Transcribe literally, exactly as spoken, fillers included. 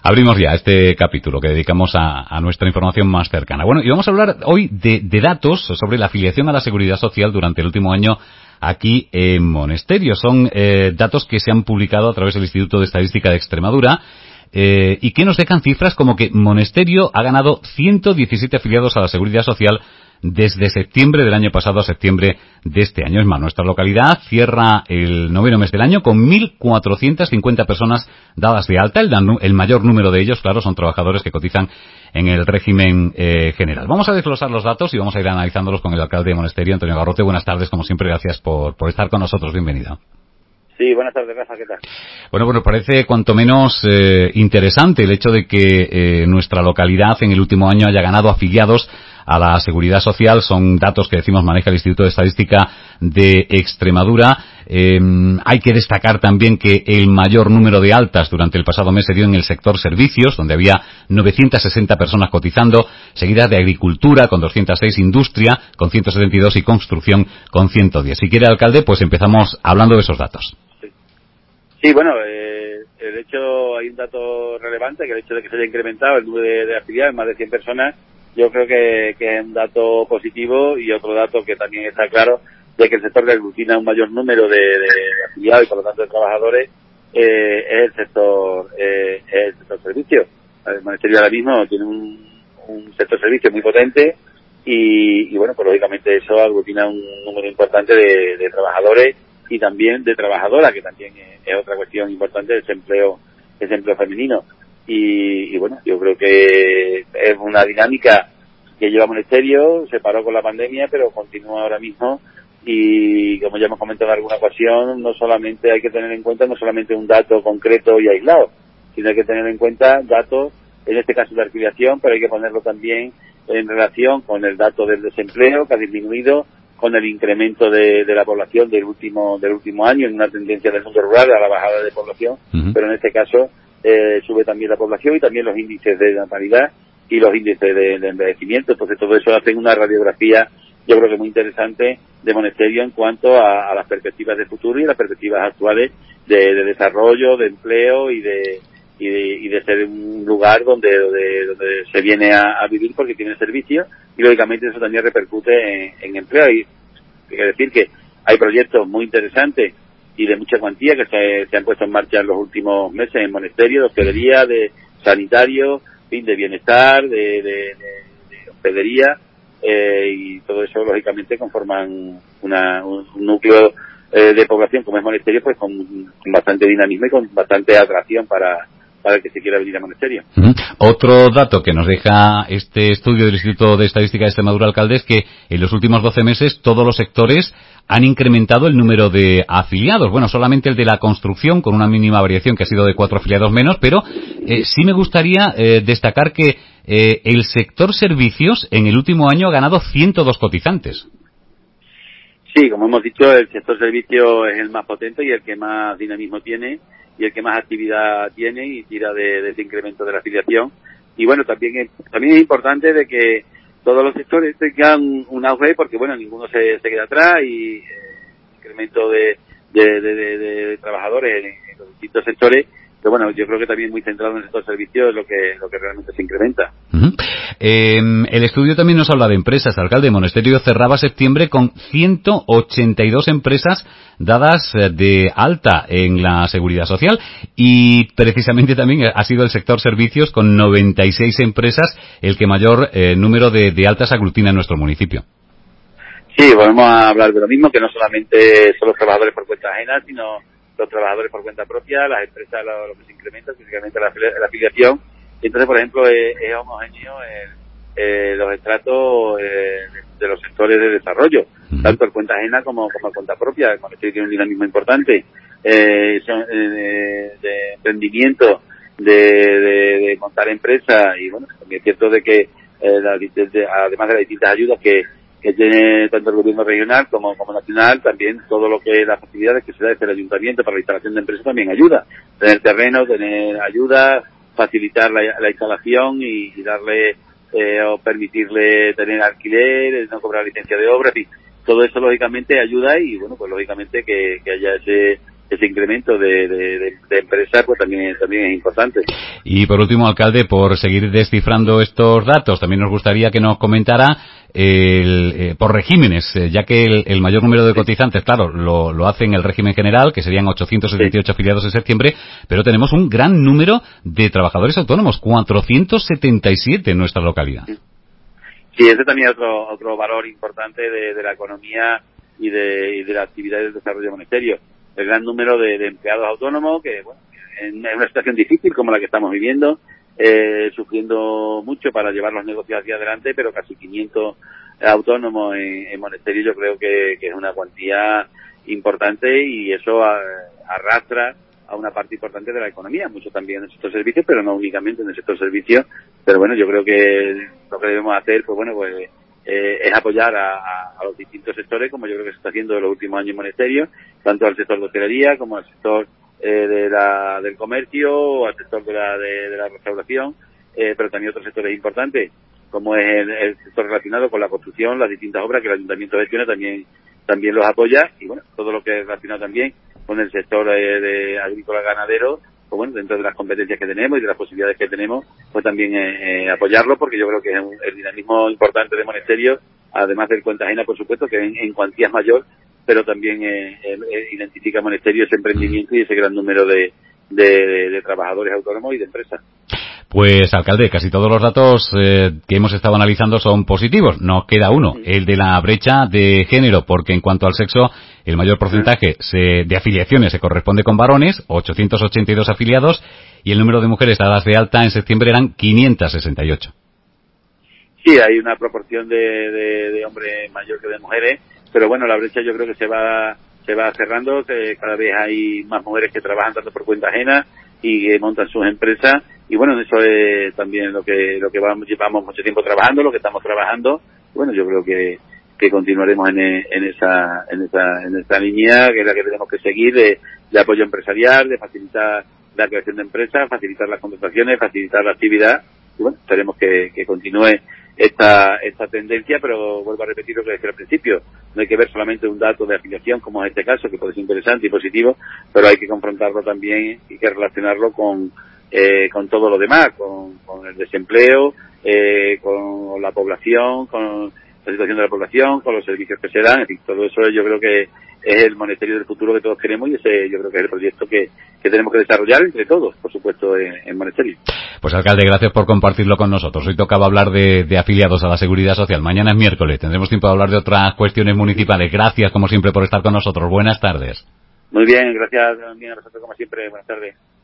Abrimos ya este capítulo que dedicamos a, a nuestra información más cercana. Bueno, y vamos a hablar hoy de, de datos sobre la afiliación a la Seguridad Social durante el último año aquí en Monesterio. Son eh, datos que se han publicado a través del Instituto de Estadística de Extremadura eh, y que nos dejan cifras como que Monesterio ha ganado ciento diecisiete afiliados a la Seguridad Social desde septiembre del año pasado a septiembre de este año. Es más, nuestra localidad cierra el noveno mes del año con mil cuatrocientas cincuenta personas dadas de alta. El, el mayor número de ellos, claro, son trabajadores que cotizan en el régimen eh, general. Vamos a desglosar los datos y vamos a ir analizándolos con el alcalde de Monesterio, Antonio Garrote. Buenas tardes, como siempre, gracias por, por estar con nosotros. Bienvenido. Sí, buenas tardes, Rafa, ¿qué tal? Bueno, bueno, parece cuanto menos eh, interesante el hecho de que eh, nuestra localidad en el último año haya ganado afiliados a la Seguridad Social. Son datos que decimos maneja el Instituto de Estadística de Extremadura. Eh, hay que destacar también que el mayor número de altas durante el pasado mes se dio en el sector servicios, donde había novecientas sesenta personas cotizando, seguidas de agricultura con doscientas seis, industria con ciento setenta y dos y construcción con ciento diez. Si quiere, alcalde, pues empezamos hablando de esos datos. Sí, sí bueno, eh, el hecho, hay un dato relevante, que el hecho de que se haya incrementado el número de, de afiliados, más de cien personas, yo creo que, que es un dato positivo, y otro dato que también está claro, de que el sector que aglutina un mayor número de, de afiliados y por lo tanto de trabajadores eh, es el sector eh, es el sector servicio. El Monesterio ahora mismo tiene un, un sector servicio muy potente y, y bueno, pues lógicamente eso aglutina un número importante de, de trabajadores y también de trabajadoras, que también es, es otra cuestión importante, ese empleo, ese empleo femenino. Y, y bueno, yo creo que es una dinámica que lleva Monesterio, se paró con la pandemia, pero continúa ahora mismo, y como ya hemos comentado en alguna ocasión, no solamente hay que tener en cuenta, no solamente un dato concreto y aislado, sino hay que tener en cuenta datos, en este caso de afiliación, pero hay que ponerlo también en relación con el dato del desempleo, que ha disminuido, con el incremento de, de la población del último del último año, en una tendencia del mundo rural a la bajada de población, uh-huh. Pero en este caso eh, sube también la población y también los índices de natalidad y los índices de, de envejecimiento. Entonces todo eso hace una radiografía, yo creo que muy interesante, de Monesterio en cuanto a, a las perspectivas de futuro y las perspectivas actuales de, de desarrollo, de empleo y de y de, y de ser un lugar donde donde, donde se viene a, a vivir porque tiene servicios, y lógicamente eso también repercute en, en empleo. Y hay que decir que hay proyectos muy interesantes y de mucha cuantía que se, se han puesto en marcha en los últimos meses en Monesterio, de hostelería, de sanitario, fin, de bienestar, de, de, de, de hospedería, eh, y todo eso lógicamente conforman una, un, un núcleo eh, de población como es Monesterio, pues con, con bastante dinamismo y con bastante atracción para para el que se quiera venir a Monesterio. Uh-huh. Otro dato que nos deja este estudio del Instituto de Estadística de Extremadura, alcalde, es que en los últimos doce meses todos los sectores han incrementado el número de afiliados. Bueno, solamente el de la construcción, con una mínima variación que ha sido de cuatro afiliados menos, pero eh, sí me gustaría eh, destacar que eh, el sector servicios en el último año ha ganado ciento dos cotizantes. Sí, como hemos dicho, el sector servicio es el más potente y el que más dinamismo tiene y el que más actividad tiene y tira de, de ese incremento de la afiliación. Y bueno, también es, también es importante de que todos los sectores tengan un auge, porque bueno, ninguno se, se queda atrás, y eh, incremento de, de, de, de, de trabajadores en, en los distintos sectores. Pero bueno, yo creo que también muy centrado en el sector servicios es lo que, lo que realmente se incrementa. Uh-huh. Eh, el estudio también nos habla de empresas, alcalde. Monesterio cerraba septiembre con ciento ochenta y dos empresas dadas de alta en la Seguridad Social, y precisamente también ha sido el sector servicios con noventa y seis empresas el que mayor eh, número de, de altas aglutina en nuestro municipio. Sí, volvemos a hablar de lo mismo, que no solamente son los trabajadores por cuenta ajena, sino los trabajadores por cuenta propia, las empresas, lo, lo que se incrementa, específicamente la, la afiliación. Entonces, por ejemplo, es, es homogéneo el, eh, los estratos eh, de los sectores de desarrollo, tanto por cuenta ajena como por cuenta propia. El Monesterio tiene un dinamismo importante eh, son, eh, de emprendimiento, de, de, de montar empresas, y bueno, también es cierto de que eh, la, de, de, además de las distintas ayudas que que tiene tanto el gobierno regional como, como nacional, también todo lo que las facilidades que se da desde el ayuntamiento para la instalación de empresas también ayuda. Tener terreno, tener ayuda, facilitar la, la instalación y, y darle eh, o permitirle tener alquiler, no cobrar licencia de obra, en fin, todo eso lógicamente ayuda, y bueno, pues lógicamente que, que haya ese ese incremento de, de, de, de empresas, pues también, también es importante. Y por último, alcalde, por seguir descifrando estos datos, también nos gustaría que nos comentara el, eh, por regímenes, eh, ya que el, el mayor número de cotizantes, claro, lo, lo hace en el régimen general, que serían ochocientos setenta y ocho sí. afiliados en septiembre, pero tenemos un gran número de trabajadores autónomos, cuatrocientos setenta y siete en nuestra localidad. Sí, ese también es otro, otro valor importante de, de la economía y de, y de la actividad del desarrollo del monasterio. El gran número de, de empleados autónomos que, bueno, en, en una situación difícil como la que estamos viviendo, eh, sufriendo mucho para llevar los negocios hacia adelante, pero casi quinientos autónomos en, en monasterio yo creo que, que es una cuantía importante y eso a, arrastra a una parte importante de la economía, mucho también en el sector servicios, pero no únicamente en el sector servicios. Pero bueno, yo creo que lo que debemos hacer, pues bueno, pues eh, es apoyar a, a, a los distintos sectores, como yo creo que se está haciendo en los últimos años en monasterio, tanto al sector de hostelería como al sector eh, de la, del comercio, al sector de la, de, de la restauración, eh, pero también otros sectores importantes, como es el, el sector relacionado con la construcción, las distintas obras que el Ayuntamiento gestiona, también también los apoya, y bueno, todo lo que es relacionado también con el sector eh, de agrícola ganadero, pues bueno, dentro de las competencias que tenemos y de las posibilidades que tenemos, pues también eh, eh, apoyarlo, porque yo creo que es un, el dinamismo importante de monasterio, además del cuenta ajena, por supuesto, que en, en cuantías mayor, pero también eh, eh, identifica monasterio ese emprendimiento y ese gran número de, de, de, de trabajadores autónomos y de empresas. Pues, alcalde, casi todos los datos eh, que hemos estado analizando son positivos. Nos queda uno, el de la brecha de género, porque en cuanto al sexo, el mayor porcentaje se, de afiliaciones se corresponde con varones, ochocientos ochenta y dos afiliados, y el número de mujeres dadas de alta en septiembre eran quinientos sesenta y ocho. Sí, hay una proporción de, de, de hombres mayor que de mujeres, pero bueno, la brecha yo creo que se va se va cerrando, que cada vez hay más mujeres que trabajan tanto por cuenta ajena y que montan sus empresas, y bueno, eso es también lo que lo que vamos, llevamos mucho tiempo trabajando, lo que estamos trabajando. Bueno, yo creo que que continuaremos en, en esa en esa en esta línea, que es la que tenemos que seguir, de, de apoyo empresarial, de facilitar la creación de empresas, facilitar las contrataciones, facilitar la actividad, y bueno, esperemos que, que continúe esta esta tendencia, pero vuelvo a repetir lo que decía al principio, no hay que ver solamente un dato de afiliación como es este caso, que puede ser interesante y positivo, pero hay que confrontarlo también y que relacionarlo con eh, con todo lo demás, con, con el desempleo, eh, con la población, con la situación de la población, con los servicios que se dan, en fin, todo eso yo creo que es el monasterio del futuro que todos queremos, y ese yo creo que es el proyecto que, que tenemos que desarrollar entre todos, por supuesto, en, en monasterio. Pues, alcalde, gracias por compartirlo con nosotros. Hoy tocaba hablar de, de afiliados a la Seguridad Social. Mañana es miércoles, tendremos tiempo de hablar de otras cuestiones municipales. Gracias, como siempre, por estar con nosotros. Buenas tardes. Muy bien, gracias también a vosotros, como siempre. Buenas tardes.